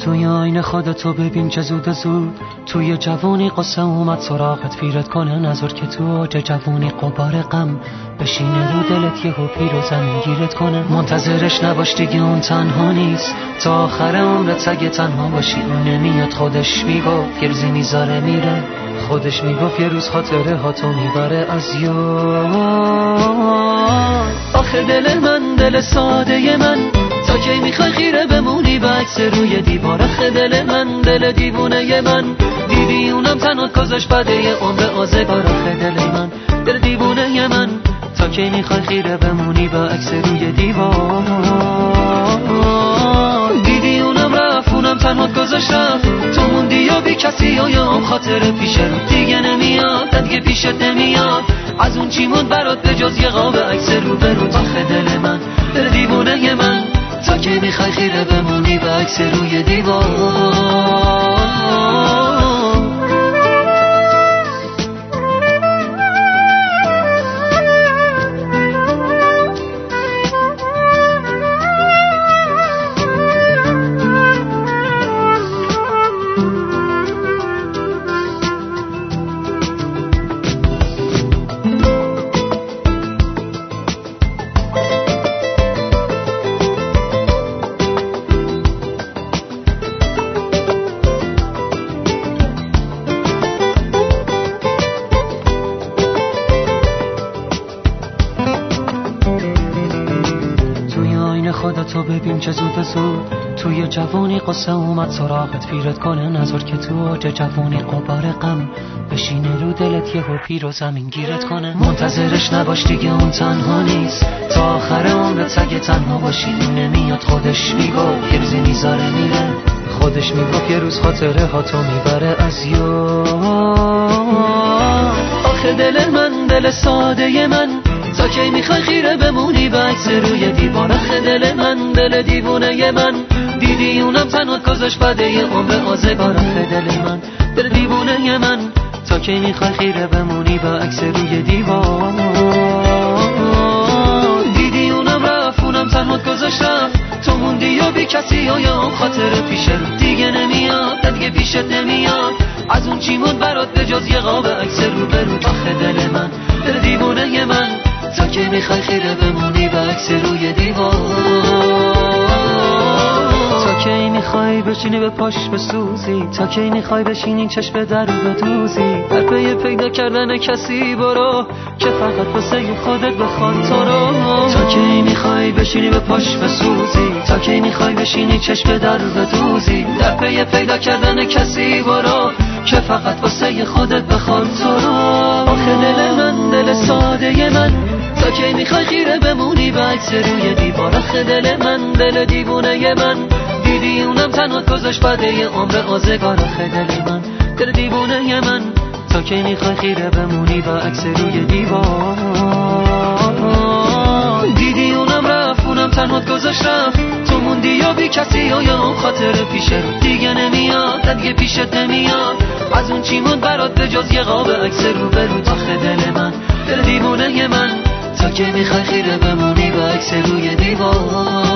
توی آینه خودتو ببین چه زود توی جوونی قصه اومد سراغت پیرت کنه نظر که تو اوج جوونی قبار غم بشینه رو دلت یهو پیر و زمین گیرت کنه. منتظرش نباش دیگه اون تنها نیست، تا آخر عمرت سگه تنها باشی. اون نمیاد خودش میگفت گرزی میذاره میره، خودش میگفت یه روز خاطره ها تو میبره از یاد. آخه دل من دل ساده من، تا کی میخوای خیره بمونی به عکس روی دیوار؟ آخه دل من دل دیوونه من، دیدی اونم تنها گذاشت بده عمر آزگار. آخه دل من دل دیوونه من، تا کی میخوای خیره بمونی به عکس روی دیوار؟ دیدی اونم رفت اونم تنها گذاشت رفت، تو موندی یا بی کسی یا هم خاطر پیش رو دیگه نمیاد دیگه پیشت نمیاد. از اون چی موند برات به جز یه قاب عکس رو به رو؟ آخه دل من دل دیوونه من، تا کی میخوای خیره بمونی به عکس روی دیوار؟ خودتو ببین چه زود توی جوونی قصه اومد سراغت پیرت کنه نظر که تو اوج جوونی قبار غم بشینه رو دلت یهو پیر و زمین گیرت کنه. منتظرش نباش دیگه اون تنها نیست، تا آخر عمرت سگه تنها باشی. نمیاد خودش میگفت گرزی میذاره میره، خودش میگفت یه روز خاطره ها تو میبره از یاد. آخه دل من دل ساده من، تا کی میخوای خیره بمونی به عکس روی دیوار؟ آخه دل من دل دیوونه من، دیدی اونم تنها گذاشت بده عمر آزگار. آخه دل من دل دیوونه من، تا کی میخوای خیره بمونی به عکس روی دیوار؟ دیدی اونم رفت اونم تنها گذاشت رفت، تو موندی یا بی کسی یا هم خاطر پیش رو دیگه نمیاد دیگه پیشت نمیاد. از اون چی موند برات به جز یه قاب عکس رو به رو؟ آخه دل من دل دیوونه من، تا کی میخوای خیره بمونی به عکس روی دیوار؟ تا کی میخوای بشینی به پاش بسوزی؟ تا کی میخوای بشینی چشم در بدوزی؟ در پی پیدا کردن کسی برو که فقط واسه خودت بخواد تو رو. تا کی میخوای بشینی به پاش بسوزی؟ تا کی میخوای بشینی چشم در بدوزی؟ در پی پیدا کردن کسی برو که فقط واسه خودت بخواد تو رو. آخه دل من دل ساده من، تا کی میخوای خیره بمونی به عکس روی دیوار؟ آخه دل من دل دیوونه من، دیدی اونم تنها گذاشت بده عمر آزگار. آخه دل من دل دیوونه من، تا کی میخوای خیره بمونی به عکس روی دیوار؟ دیدی اونم رفت اونم تنها گذاشت رفت، تو موندی یا بی کسی یا هم خاطر پیش رو دیگه نمیاد دیگه پیشت نمیاد. از اون چی موند برات به جز یه قاب عکس رو به رو؟ آخه دل من دل دیوونه من، تا کی میخوای خیره بمونی به عکس روی دیوار؟